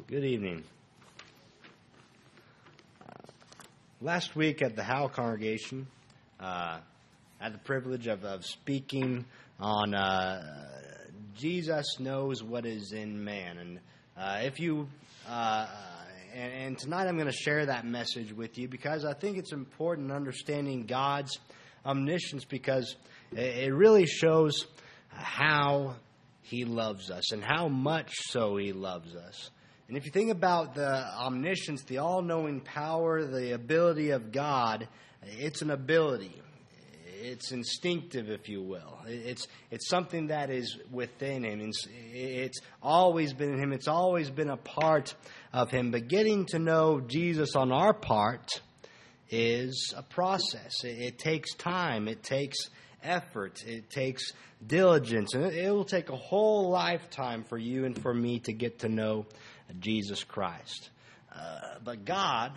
Good evening. Last week at the Howe congregation, I had the privilege of speaking on Jesus knows what is in man. And tonight I'm going to share that message with you because I think it's important understanding God's omniscience, because it really shows how He loves us and how much so He loves us. And if you think about the omniscience, the all-knowing power, the ability of God, it's an ability. It's instinctive, if you will. It's something that is within Him. It's always been in Him. It's always been a part of Him. But getting to know Jesus on our part is a process. It takes time. It takes effort. It takes diligence. And it will take a whole lifetime for you and for me to get to know Jesus Christ. But God,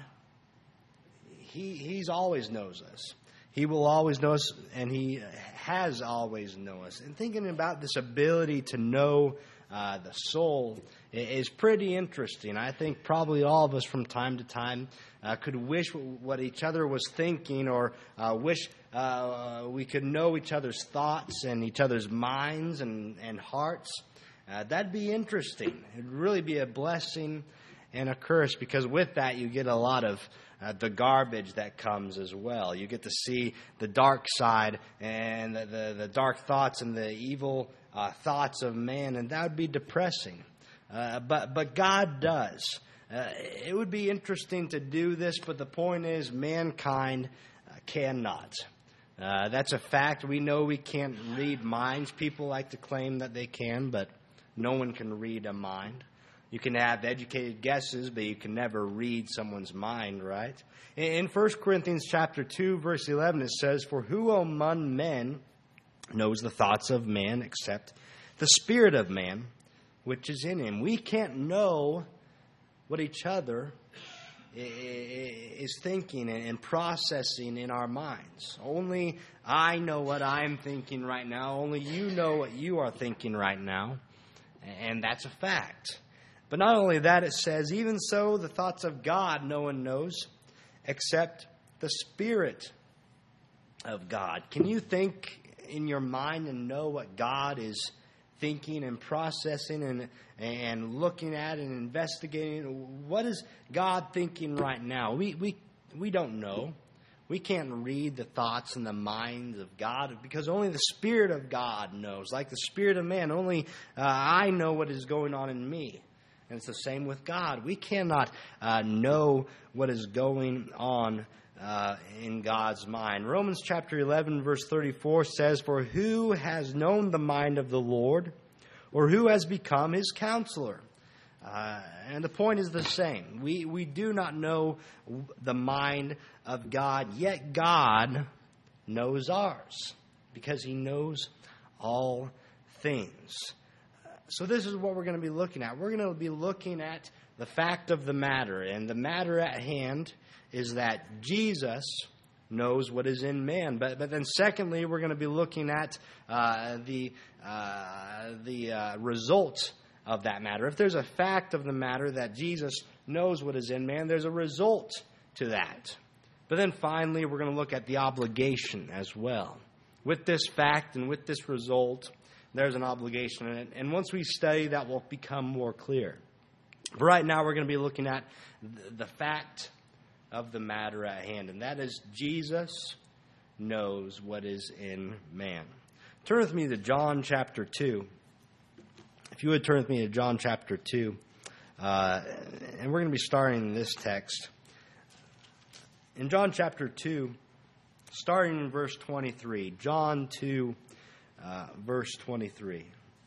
He's always knows us. He will always know us, and He has always known us. And thinking about this ability to know the soul is pretty interesting. I think probably all of us from time to time could wish what each other was thinking, or wish we could know each other's thoughts and each other's minds and hearts. That'd be interesting. It'd really be a blessing and a curse, because with that you get a lot of the garbage that comes as well. You get to see the dark side and the dark thoughts and the evil thoughts of man, and that would be depressing. But God does. It would be interesting to do this, but the point is mankind cannot. That's a fact. We know we can't read minds. People like to claim that they can, but no one can read a mind. You can have educated guesses, but you can never read someone's mind, right? In 1 Corinthians chapter 2, verse 11, it says, "For who among men knows the thoughts of man except the spirit of man, which is in him?" We can't know what each other is thinking and processing in our minds. Only I know what I'm thinking right now. Only you know what you are thinking right now. And that's a fact. But not only that, it says, "Even so, the thoughts of God no one knows except the Spirit of God." Can you think in your mind and know what God is thinking and processing and looking at and investigating? What is God thinking right now? We don't know. We can't read the thoughts and the minds of God, because only the Spirit of God knows. Like the spirit of man, only I know what is going on in me. And it's the same with God. We cannot know what is going on in God's mind. Romans chapter 11, verse 34 says, "For who has known the mind of the Lord, or who has become His counselor?" And the point is the same. We do not know the mind of God, yet God knows ours, because He knows all things. So this is what we're going to be looking at. We're going to be looking at the fact of the matter. And the matter at hand is that Jesus knows what is in man. But then secondly, we're going to be looking at the result of that matter. If there's a fact of the matter that Jesus knows what is in man, there's a result to that. But then finally, we're going to look at the obligation as well. With this fact and with this result, there's an obligation in it. And once we study, that will become more clear. But right now, we're going to be looking at the fact of the matter at hand. And that is, Jesus knows what is in man. Turn with me to John chapter 2. If you would turn with me to John chapter 2. And we're going to be starting in this text. In John chapter 2, starting in verse 23. John 2, verse 23. It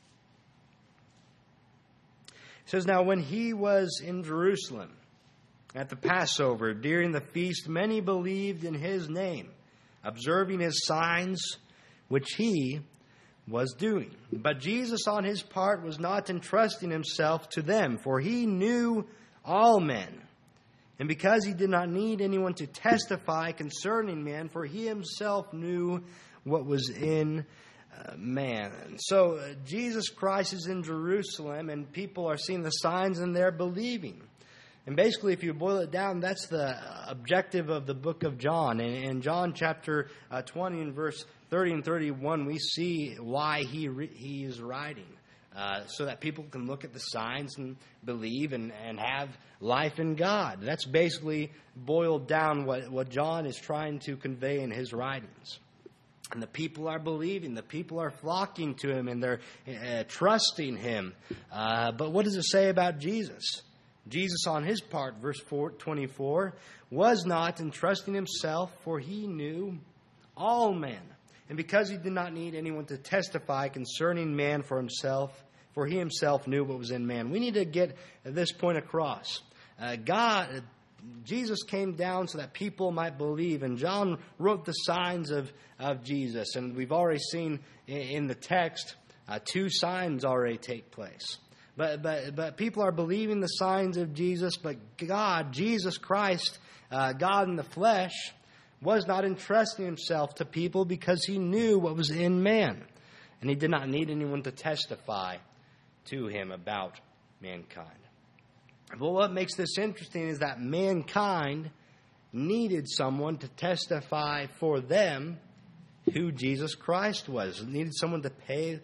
says, "Now when He was in Jerusalem at the Passover, during the feast, many believed in His name, observing His signs, which He was doing. But Jesus on His part was not entrusting Himself to them, for He knew all men. And because He did not need anyone to testify concerning men, for He Himself knew what was in man. So Jesus Christ is in Jerusalem, and people are seeing the signs, and they're believing. And basically, if you boil it down, that's the objective of the book of John. And in John chapter 20 and verse 30 and 31, we see why he is writing. So that people can look at the signs and believe and have life in God. That's basically boiled down what John is trying to convey in his writings. And the people are believing. The people are flocking to him, and they're trusting him. But what does it say about Jesus? Jesus, on his part, verse 24, was not entrusting himself, for he knew all men. And because he did not need anyone to testify concerning man for himself, for he himself knew what was in man. We need to get this point across. Jesus came down so that people might believe, and John wrote the signs of Jesus. And we've already seen in the text 2 signs already take place. But people are believing the signs of Jesus, but God, Jesus Christ, God in the flesh, was not entrusting himself to people because he knew what was in man. And he did not need anyone to testify to him about mankind. But what makes this interesting is that mankind needed someone to testify for them who Jesus Christ was. It needed someone to pave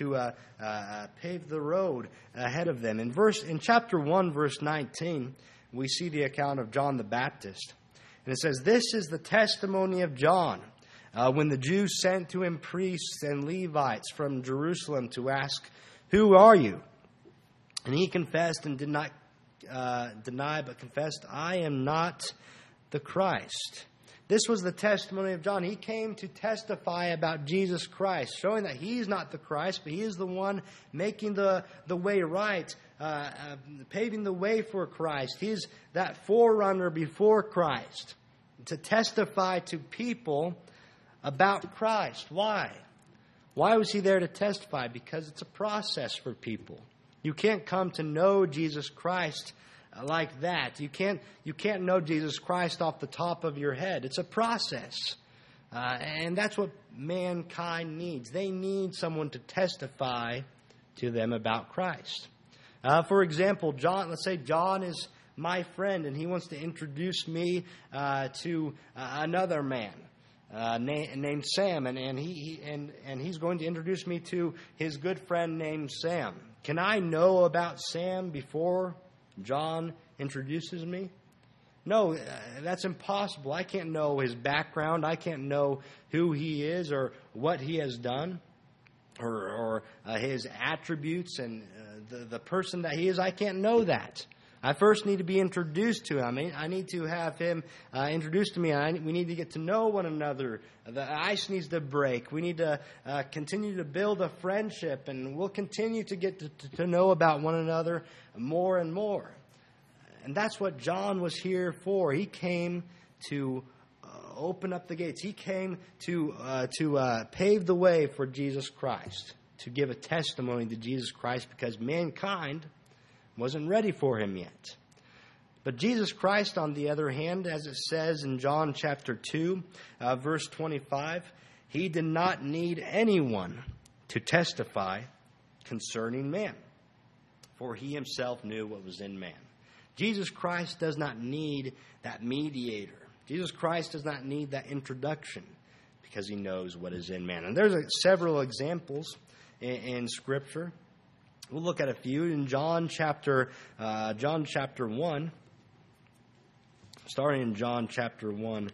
the road ahead of them. In chapter 1, verse 19, we see the account of John the Baptist. And it says, "This is the testimony of John, when the Jews sent to him priests and Levites from Jerusalem to ask, 'Who are you?' And he confessed and did not deny, but confessed, 'I am not the Christ.'" This was the testimony of John. He came to testify about Jesus Christ, showing that he's not the Christ, but he is the one making the way right, paving the way for Christ. He's that forerunner before Christ, to testify to people about Christ. Why? Why was he there to testify? Because it's a process for people. You can't come to know Jesus Christ like that. You can't know Jesus Christ off the top of your head. It's a process. And that's what mankind needs. They need someone to testify to them about Christ. For example, let's say John is my friend, and he wants to introduce me to another man named Sam, and he's going to introduce me to his good friend named Sam. Can I know about Sam before John introduces me? No, that's impossible. I can't know his background. I can't know who he is or what he has done or his attributes and the person that he is. I can't know that. I first need to be introduced to him. I need to have him introduced to me. We need to get to know one another. The ice needs to break. We need to continue to build a friendship, and we'll continue to get to know about one another more and more. And that's what John was here for. He came to open up the gates. He came to pave the way for Jesus Christ, to give a testimony to Jesus Christ, because mankind wasn't ready for him yet. But Jesus Christ, on the other hand, as it says in John chapter 2, verse 25, he did not need anyone to testify concerning man, for he himself knew what was in man. Jesus Christ does not need that mediator. Jesus Christ does not need that introduction, because he knows what is in man. And there's several examples in Scripture. We'll look at a few in John chapter 1. Starting in John chapter 1,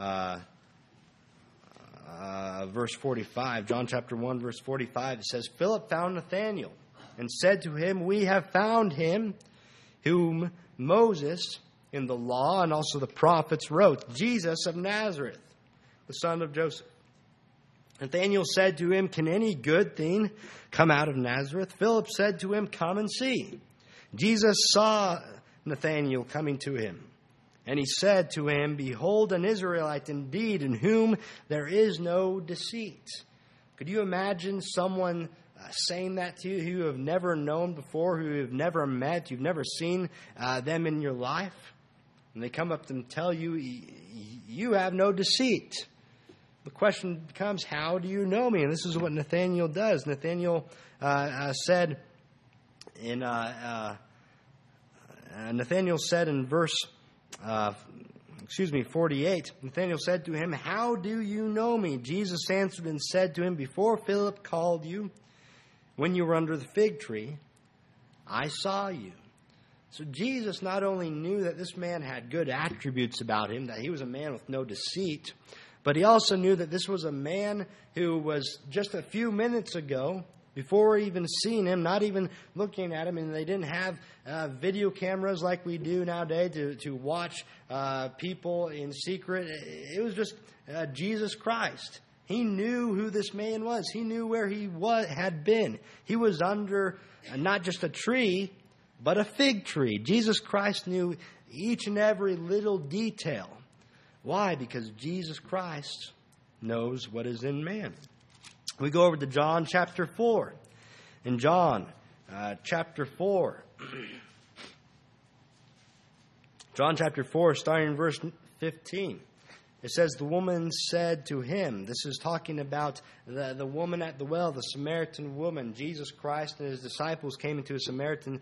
verse 45. John chapter 1, verse 45, it says, "Philip found Nathanael and said to him, 'We have found him whom Moses in the law and also the prophets wrote, Jesus of Nazareth, the son of Joseph.' Nathanael said to him, 'Can any good thing come out of Nazareth?' Philip said to him, 'Come and see.' Jesus saw Nathanael coming to him, and he said to him, 'Behold, an Israelite indeed, in whom there is no deceit.'" Could you imagine someone saying that to you who you have never known before, who you've never met, you've never seen them in your life? And they come up and tell you, you have no deceit. the question becomes, how do you know me? And this is what Nathanael does. Nathanael said in verse 48, Nathanael said to him, "How do you know me?" Jesus answered and said to him, "Before Philip called you, when you were under the fig tree, I saw you." So Jesus not only knew that this man had good attributes about him, that he was a man with no deceit, but he also knew that this was a man who was just a few minutes ago, before even seeing him, not even looking at him, and they didn't have video cameras like we do nowadays to watch people in secret. It was just Jesus Christ. He knew who this man was. He knew where he had been. He was under not just a tree, but a fig tree. Jesus Christ knew each and every little detail. Why? Because Jesus Christ knows what is in man. We go over to John chapter 4. In John chapter 4. John chapter 4, starting in verse 15. It says, the woman said to him, this is talking about the woman at the well, the Samaritan woman. Jesus Christ and his disciples came into a Samaritan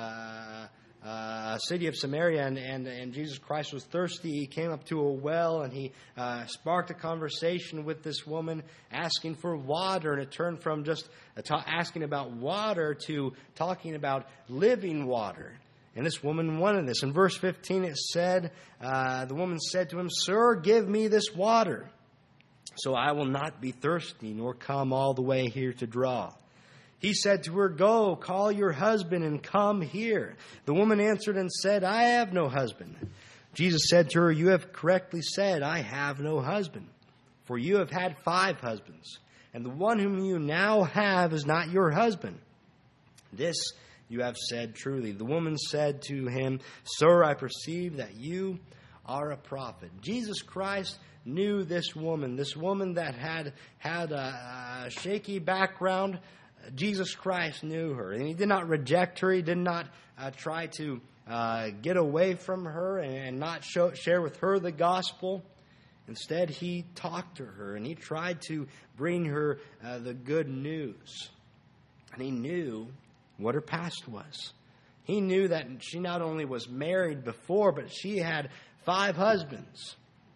city of Samaria, and Jesus Christ was thirsty. He came up to a well, and he sparked a conversation with this woman, asking for water. And it turned from just asking about water to talking about living water. And this woman wanted this. In verse 15 it said, the woman said to him, "Sir, give me this water, so I will not be thirsty, nor come all the way here to draw." He said to her, "Go, call your husband and come here." The woman answered and said, "I have no husband." Jesus said to her, "You have correctly said, I have no husband. For you have had 5 husbands, and the one whom you now have is not your husband. This you have said truly." The woman said to him, "Sir, I perceive that you are a prophet." Jesus Christ knew this woman that had a shaky background. Jesus Christ knew her, and he did not reject her. He did not try to get away from her and not share with her the gospel. Instead, he talked to her, and he tried to bring her the good news. And he knew what her past was. He knew that she not only was married before, but she had 5 husbands.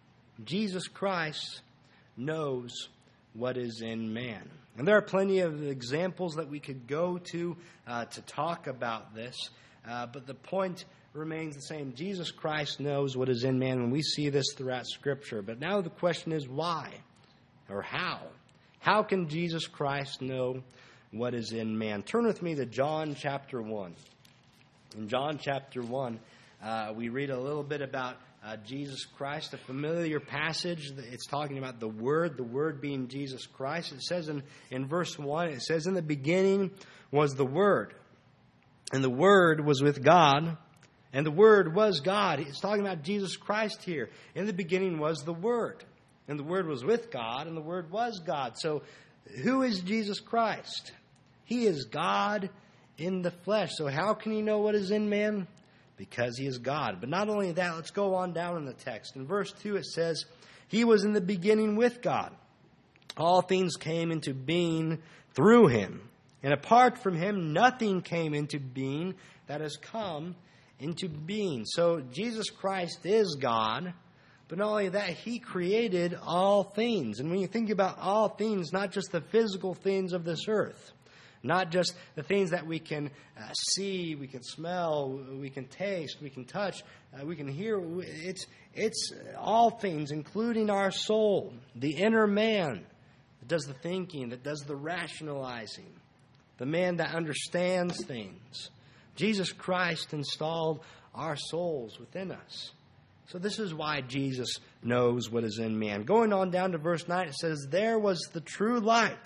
Jesus Christ knows what is in man. And there are plenty of examples that we could go to talk about this. But the point remains the same. Jesus Christ knows what is in man, and we see this throughout Scripture. But now the question is why? Or how? How can Jesus Christ know what is in man? Turn with me to John chapter 1. In John chapter 1, we read a little bit about Jesus Christ, a familiar passage. It's talking about the Word being Jesus Christ. It says in verse 1, it says, "In the beginning was the Word, and the Word was with God, and the Word was God." It's talking about Jesus Christ here. In the beginning was the Word, and the Word was with God, and the Word was God. So who is Jesus Christ? He is God in the flesh. So how can he know what is in man? Because he is God. But not only that, let's go on down in the text. In verse 2 it says, "He was in the beginning with God. All things came into being through him. And apart from him, nothing came into being that has come into being." So Jesus Christ is God. But not only that, he created all things. And when you think about all things, not just the physical things of this earth, not just the things that we can see, we can smell, we can taste, we can touch, we can hear. It's all things, including our soul, the inner man that does the thinking, that does the rationalizing, the man that understands things. Jesus Christ installed our souls within us. So this is why Jesus knows what is in man. Going on down to verse 9, it says, "There was the true light,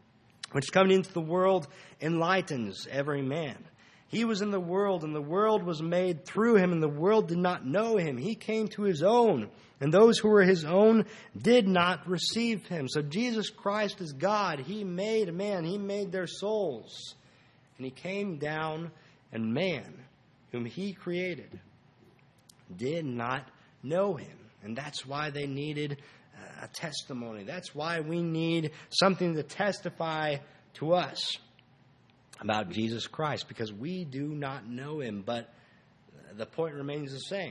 which coming into the world enlightens every man. He was in the world, and the world was made through him, and the world did not know him. He came to his own, and those who were his own did not receive him." So Jesus Christ is God. He made man. He made their souls. And he came down, and man, whom he created, did not know him. And that's why they needed a testimony. That's why we need something to testify to us about Jesus Christ, because we do not know him. But the point remains the same.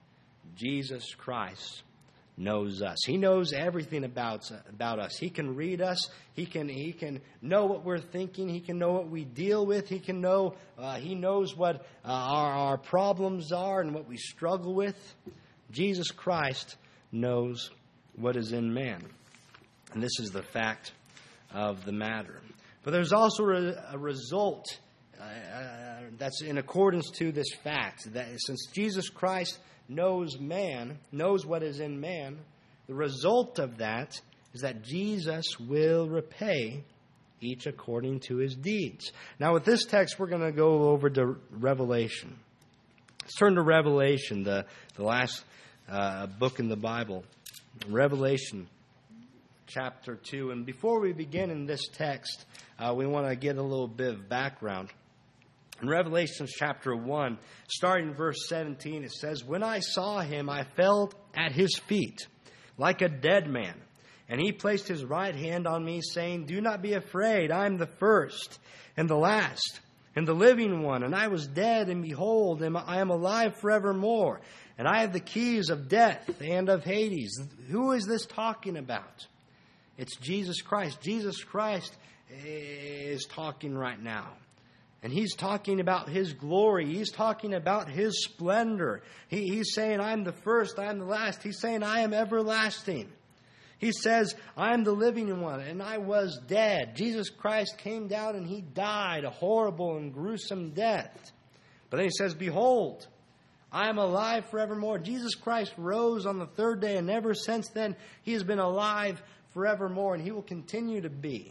Jesus Christ knows us. He knows everything about us. He can read us. He can know what we're thinking. He can know what we deal with. He knows what our problems are and what we struggle with. Jesus Christ knows what is in man. And this is the fact of the matter. But there's also a result that's in accordance to this fact, that since Jesus Christ knows man, knows what is in man, the result of that is that Jesus will repay each according to his deeds. Now with this text, we're going to go over to Revelation. Let's turn to Revelation, the last book in the Bible. Revelation chapter 2. And before we begin in this text, we want to get a little bit of background. In Revelation chapter 1, starting in verse 17, it says, "When I saw him, I fell at his feet like a dead man. And he placed his right hand on me, saying, 'Do not be afraid. I am the first and the last and the living one. And I was dead, and behold, I am alive forevermore. And I have the keys of death and of Hades.'" Who is this talking about? It's Jesus Christ. Jesus Christ is talking right now. And he's talking about his glory. He's talking about his splendor. He's saying, "I'm the first, I'm the last." He's saying, "I am everlasting." He says, "I am the living one, and I was dead." Jesus Christ came down and he died a horrible and gruesome death. But then he says, "Behold, I am alive forevermore." Jesus Christ rose on the third day, and ever since then, he has been alive forevermore, and he will continue to be.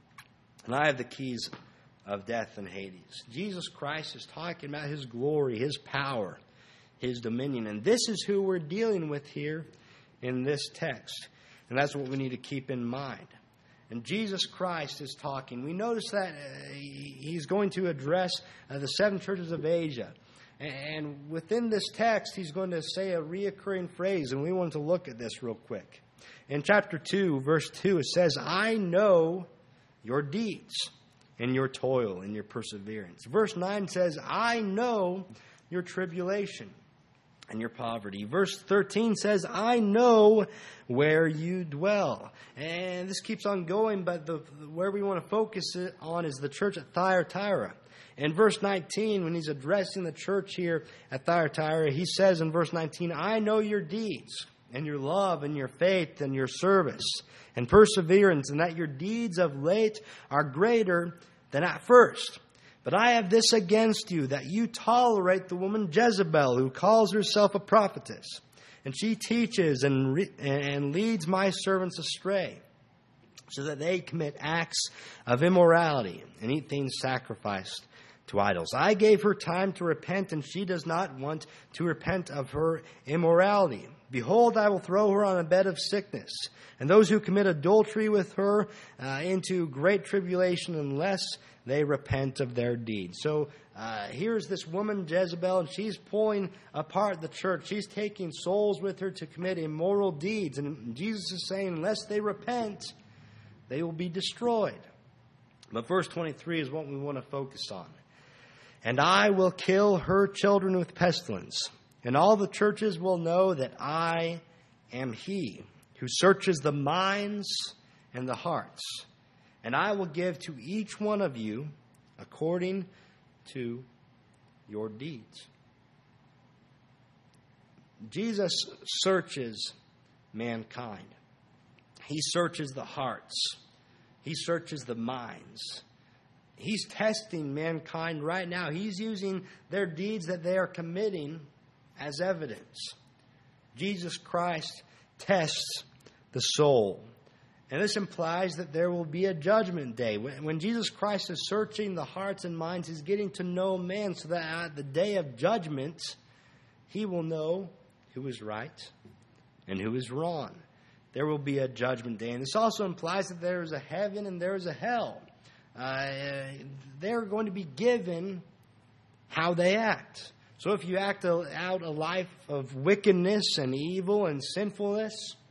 "And I have the keys of death and Hades." Jesus Christ is talking about his glory, his power, his dominion. And this is who we're dealing with here in this text. And that's what we need to keep in mind. And Jesus Christ is talking. We notice that he's going to address the 7 churches of Asia. And within this text, he's going to say a reoccurring phrase. And we want to look at this real quick. In chapter 2, verse 2, it says, "I know your deeds, and your toil and your perseverance." Verse 9 says, "I know your tribulation and your poverty." Verse 13 says, "I know where you dwell." And this keeps on going, but where we want to focus it on is the church at Thyatira. In verse 19, when he's addressing the church here at Thyatira, he says in verse 19, "I know your deeds and your love and your faith and your service and perseverance, and that your deeds of late are greater than at first. But I have this against you, that you tolerate the woman Jezebel, who calls herself a prophetess. And she teaches and leads my servants astray, so that they commit acts of immorality and eat things sacrificed to idols. I gave her time to repent, and she does not want to repent of her immorality. Behold, I will throw her on a bed of sickness, and those who commit adultery with her into great tribulation, unless they repent of their deeds." So here's this woman Jezebel, and she's pulling apart the church. She's taking souls with her to commit immoral deeds. And Jesus is saying, unless they repent, they will be destroyed. But verse 23 is what we want to focus on. "And I will kill her children with pestilence, and all the churches will know that I am he who searches the minds and the hearts. And I will give to each one of you according to your deeds." Jesus searches mankind. He searches the hearts. He searches the minds. He's testing mankind right now. He's using their deeds that they are committing as evidence. Jesus Christ tests the soul. And this implies that there will be a judgment day. When Jesus Christ is searching the hearts and minds, he's getting to know man, so that at the day of judgment, he will know who is right and who is wrong. There will be a judgment day. And this also implies that there is a heaven and there is a hell. They're going to be given how they act. So if you act out a life of wickedness and evil and sinfulness,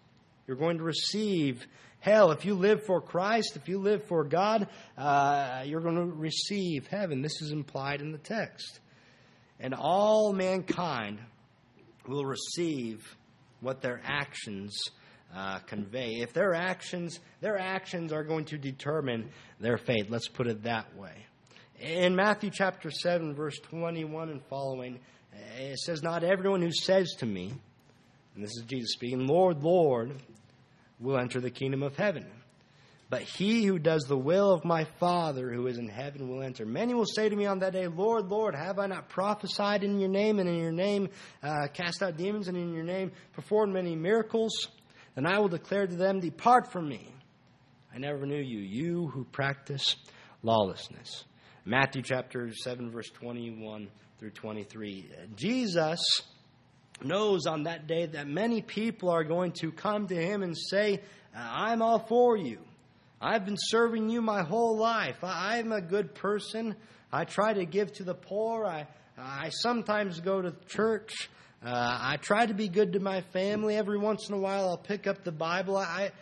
you're going to receive hell. If you live for Christ, if you live for God, you're going to receive heaven. This is implied in the text. And all mankind will receive what their actions convey. If their actions are going to determine their fate. Let's put it that way. In Matthew chapter 7, verse 21 and following, it says, "Not everyone who says to me," and this is Jesus speaking, "Lord, Lord," will enter the kingdom of heaven. But he who does the will of my Father who is in heaven will enter. Many will say to me on that day, Lord, Lord, have I not prophesied in your name, and in your name cast out demons, and in your name performed many miracles? Then I will declare to them, depart from me. I never knew you, you who practice lawlessness. Matthew chapter 7, verse 21 through 23. Jesus knows on that day that many people are going to come to him and say, I'm all for you. I've been serving you my whole life. I'm a good person. I try to give to the poor. I sometimes go to church. I try to be good to my family. Every once in a while I'll pick up the Bible.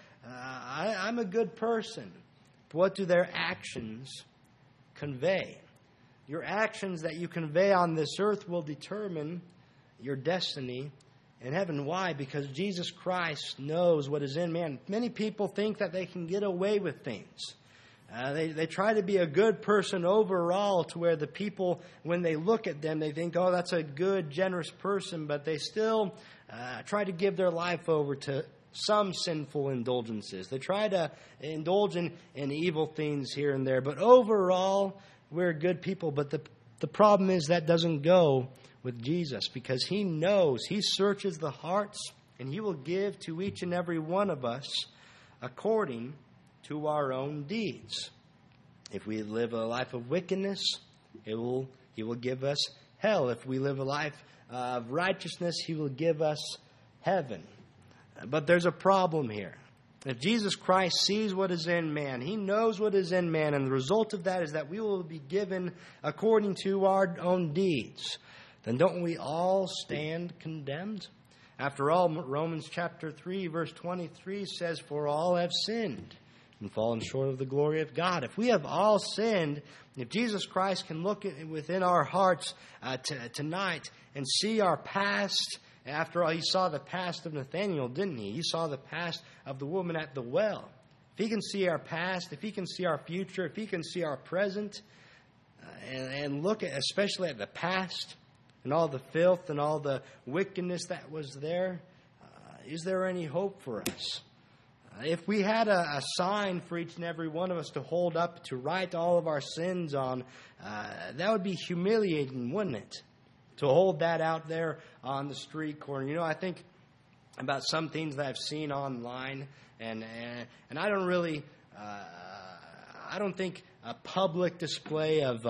I'm a good person. But what do their actions convey? Your actions that you convey on this earth will determine your destiny in heaven. Why? Because Jesus Christ knows what is in man. Many people think that they can get away with things. They try to be a good person overall, to where the people, when they look at them, they think, oh, that's a good, generous person, but they still try to give their life over to some sinful indulgences. They try to indulge in evil things here and there, but overall, we're good people. But the problem is that doesn't go with Jesus, because he knows, he searches the hearts, and he will give to each and every one of us according to our own deeds. If we live a life of wickedness, he will give us hell. If we live a life of righteousness, he will give us heaven. But there's a problem here. If Jesus Christ sees what is in man, he knows what is in man, and the result of that is that we will be given according to our own deeds, then don't we all stand condemned? After all, Romans chapter 3, verse 23 says, for all have sinned and fallen short of the glory of God. If we have all sinned, if Jesus Christ can look within our hearts tonight and see our past. After all, he saw the past of Nathanael, didn't he? He saw the past of the woman at the well. If he can see our past, if he can see our future, if he can see our present, and look at, especially at the past and all the filth and all the wickedness that was there, is there any hope for us? If we had a sign for each and every one of us to hold up, to write all of our sins on, that would be humiliating, wouldn't it? To hold that out there on the street corner. You know, I think about some things that I've seen online, and I don't really, I don't think a public display of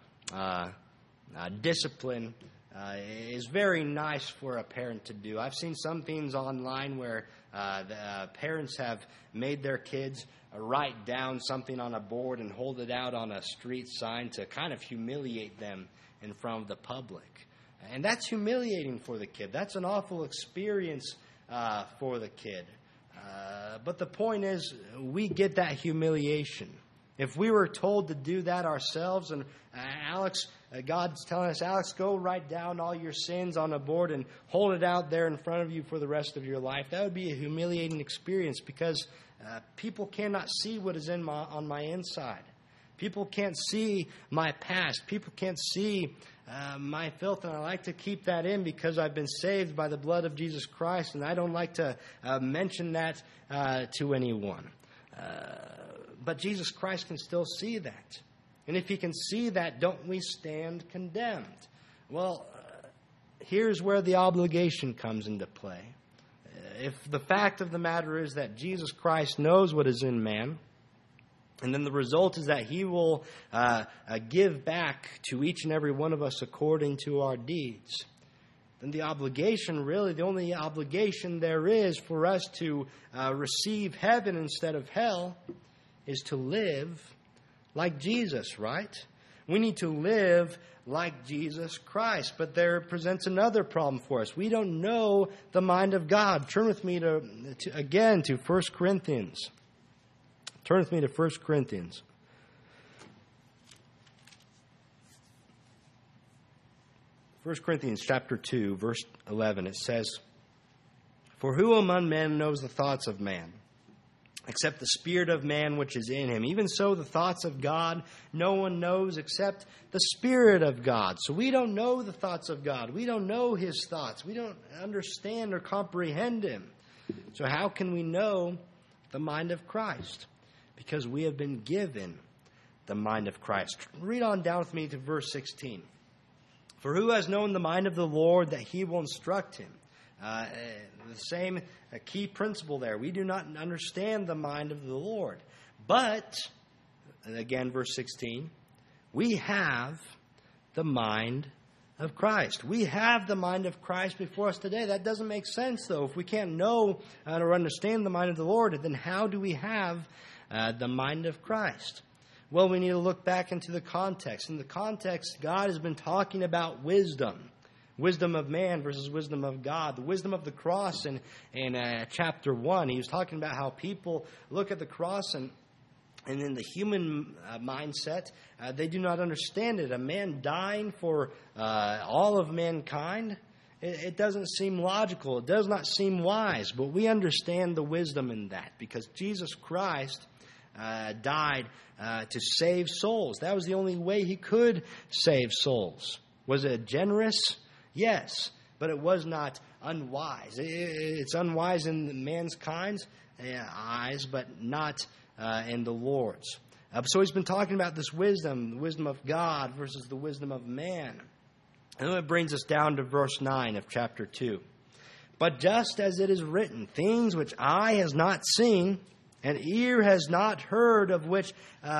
discipline is very nice for a parent to do. I've seen some things online where the parents have made their kids write down something on a board and hold it out on a street sign to kind of humiliate them in front of the public. And that's humiliating for the kid. That's an awful experience for the kid. But the point is, we get that humiliation. If we were told to do that ourselves, and Alex, God's telling us, Alex, go write down all your sins on a board and hold it out there in front of you for the rest of your life, that would be a humiliating experience, because people cannot see what is on my inside. People can't see my past. People can't see my filth, and I like to keep that in because I've been saved by the blood of Jesus Christ, and I don't like to mention that to anyone. But Jesus Christ can still see that. And if he can see that, don't we stand condemned? Well, here's where the obligation comes into play. If the fact of the matter is that Jesus Christ knows what is in man, and then the result is that he will give back to each and every one of us according to our deeds, then the obligation, really, the only obligation there is for us to receive heaven instead of hell, is to live like Jesus, right? We need to live like Jesus Christ. But there presents another problem for us. We don't know the mind of God. Turn with me again to 1 Corinthians. Turn with me to 1 Corinthians. 1 Corinthians chapter 2, verse 11, it says, "For who among men knows the thoughts of man, except the spirit of man which is in him? Even so, the thoughts of God no one knows except the Spirit of God." So we don't know the thoughts of God. We don't know His thoughts. We don't understand or comprehend Him. So how can we know the mind of Christ? Because we have been given the mind of Christ. Read on down with me to verse 16. "For who has known the mind of the Lord that He will instruct him?" The same key principle there. We do not understand the mind of the Lord. But, again, verse 16, we have the mind of Christ. We have the mind of Christ before us today. That doesn't make sense, though. If we can't know or understand the mind of the Lord, then how do we have the mind of Christ? Well, we need to look back into the context. In the context, God has been talking about wisdom. Wisdom of man versus wisdom of God. The wisdom of the cross in chapter 1. He was talking about how people look at the cross and in the human mindset, they do not understand it. A man dying for all of mankind, it doesn't seem logical. It does not seem wise. But we understand the wisdom in that because Jesus Christ died to save souls. That was the only way He could save souls. Was it generous? Yes, but it was not unwise. It's unwise in mankind's eyes, but not in the Lord's. So He's been talking about this wisdom, the wisdom of God versus the wisdom of man. And then it brings us down to verse 9 of chapter 2. "But just as it is written, things which eye has not seen, and ear has not heard, of which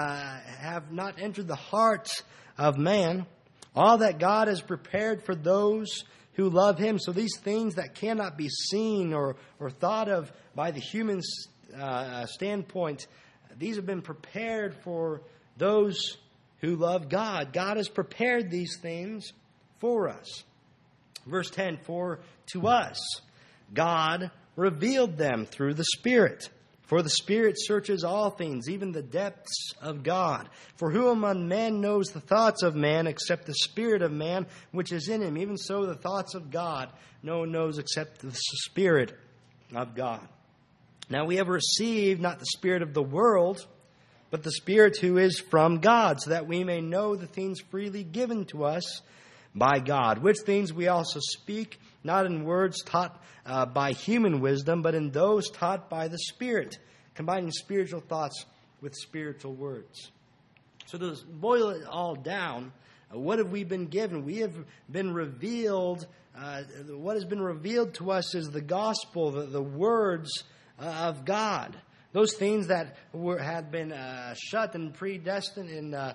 have not entered the heart of man, all that God has prepared for those who love Him." So these things that cannot be seen or thought of by the human standpoint, these have been prepared for those who love God. God has prepared these things for us. Verse 10, "For to us God revealed them through the Spirit. For the Spirit searches all things, even the depths of God. For who among men knows the thoughts of man except the spirit of man which is in him? Even so, the thoughts of God no one knows except the Spirit of God. Now we have received not the spirit of the world, but the Spirit who is from God, so that we may know the things freely given to us by God, which things we also speak, not in words taught by human wisdom, but in those taught by the Spirit, combining spiritual thoughts with spiritual words." So to boil it all down, what have we been given? We have been revealed, what has been revealed to us is the gospel, the words of God. Those things that had been shut and predestined and,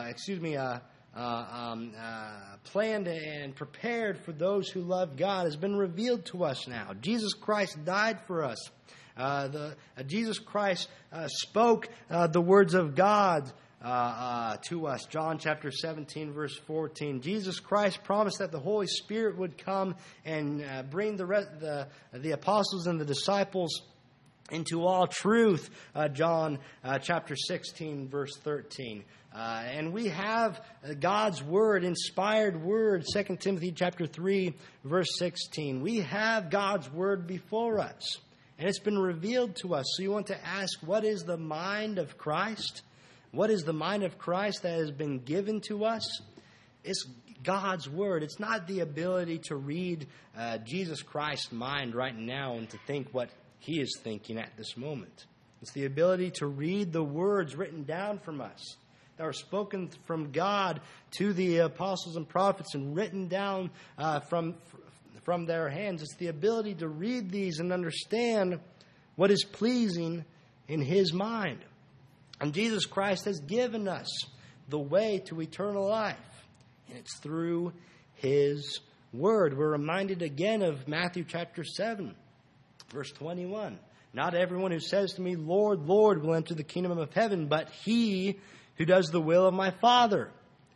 planned and prepared for those who love God has been revealed to us now. Jesus Christ died for us. Jesus Christ spoke the words of God to us. John chapter 17, verse 14. Jesus Christ promised that the Holy Spirit would come and bring the apostles and the disciples into all truth. John chapter 16, verse 13. And we have God's Word, inspired Word, 2 Timothy chapter 3, verse 16. We have God's Word before us, and it's been revealed to us. So you want to ask, what is the mind of Christ? What is the mind of Christ that has been given to us? It's God's Word. It's not the ability to read Jesus Christ's mind right now and to think what He is thinking at this moment. It's the ability to read the words written down from us, that are spoken from God to the apostles and prophets and written down from their hands. It's the ability to read these and understand what is pleasing in His mind. And Jesus Christ has given us the way to eternal life, and it's through His Word. We're reminded again of Matthew chapter 7, verse 21. "Not everyone who says to me, 'Lord, Lord,' will enter the kingdom of heaven, but he who does the will of my Father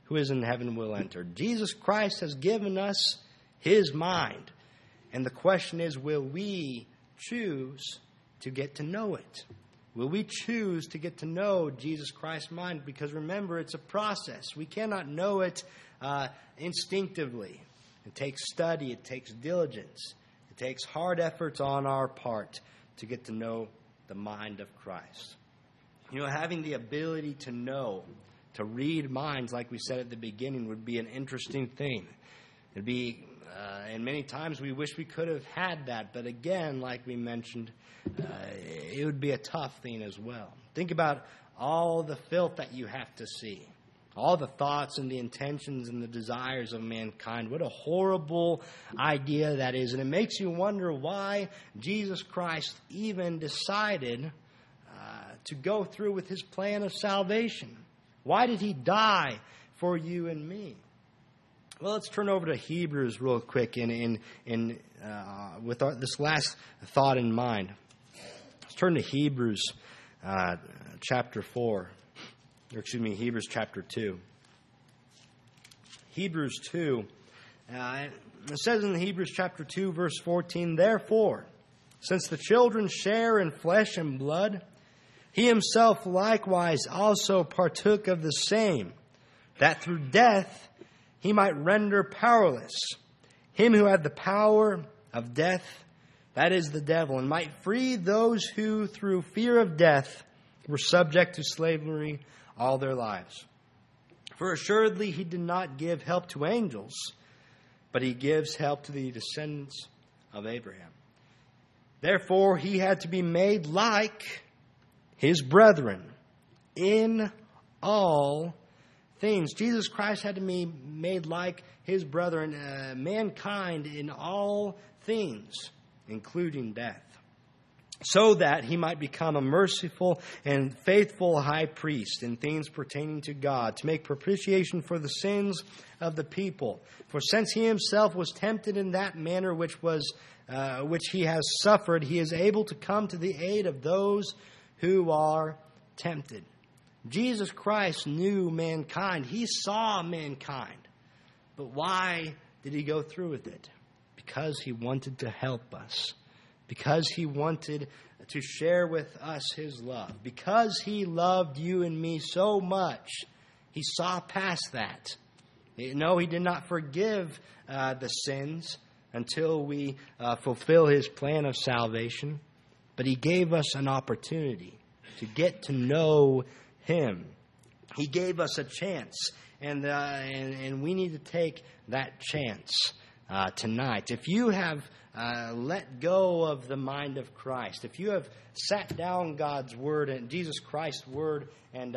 who is in heaven will enter. Jesus Christ has given us his mind. And the question is, will we choose to get to know it? Will we choose to get to know Jesus Christ's mind? Because remember, it's a process. We cannot know it instinctively. It takes study. It takes diligence. It takes hard efforts on our part to get to know the mind of Christ. You know, having the ability to know, to read minds, like we said at the beginning, would be an interesting thing. It'd be, and many times we wish we could have had that. But again, like we mentioned, it would be a tough thing as well. Think about all the filth that you have to see. All the thoughts and the intentions and the desires of mankind. What a horrible idea that is. And it makes you wonder why Jesus Christ even decided to go through with his plan of salvation. Why did he die for you and me? Well, let's turn over to Hebrews real quick with this last thought in mind. Let's turn to Hebrews chapter 4. Hebrews chapter 2. Hebrews 2. It says in Hebrews chapter 2, verse 14, "Therefore, since the children share in flesh and blood, he himself likewise also partook of the same, that through death he might render powerless him who had the power of death, that is the devil, and might free those who through fear of death were subject to slavery all their lives. For assuredly he did not give help to angels, but he gives help to the descendants of Abraham. Therefore he had to be made like his brethren in all things." Jesus Christ had to be made like his brethren, mankind in all things, including death, so that he might become a merciful and faithful high priest in things pertaining to God, to make propitiation for the sins of the people. For since he himself was tempted in that manner which he has suffered, he is able to come to the aid of those who are tempted. Jesus Christ knew mankind. He saw mankind. But why did he go through with it? Because he wanted to help us. Because he wanted to share with us his love. Because he loved you and me so much, he saw past that. No, he did not forgive the sins until we fulfill his plan of salvation. But he gave us an opportunity to get to know him. He gave us a chance. And we need to take that chance tonight. If you have let go of the mind of Christ, if you have sat down God's Word and Jesus Christ's Word and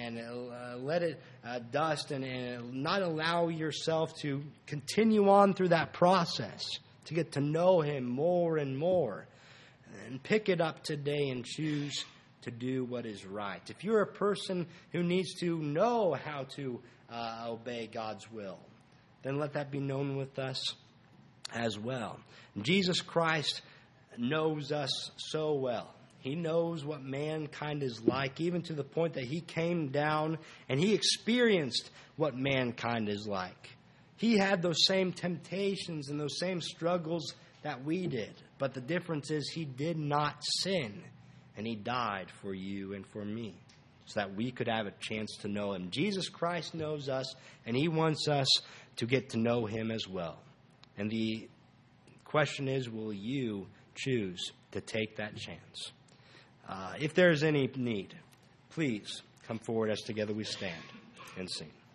let it dust and not allow yourself to continue on through that process to get to know him more and more, and pick it up today and choose to do what is right. If you're a person who needs to know how to obey God's will, then let that be known with us as well. Jesus Christ knows us so well. He knows what mankind is like, even to the point that he came down and he experienced what mankind is like. He had those same temptations and those same struggles that we did. But the difference is he did not sin, and he died for you and for me so that we could have a chance to know him. Jesus Christ knows us, and he wants us to get to know him as well. And the question is, will you choose to take that chance? If there's any need, please come forward as together we stand and sing.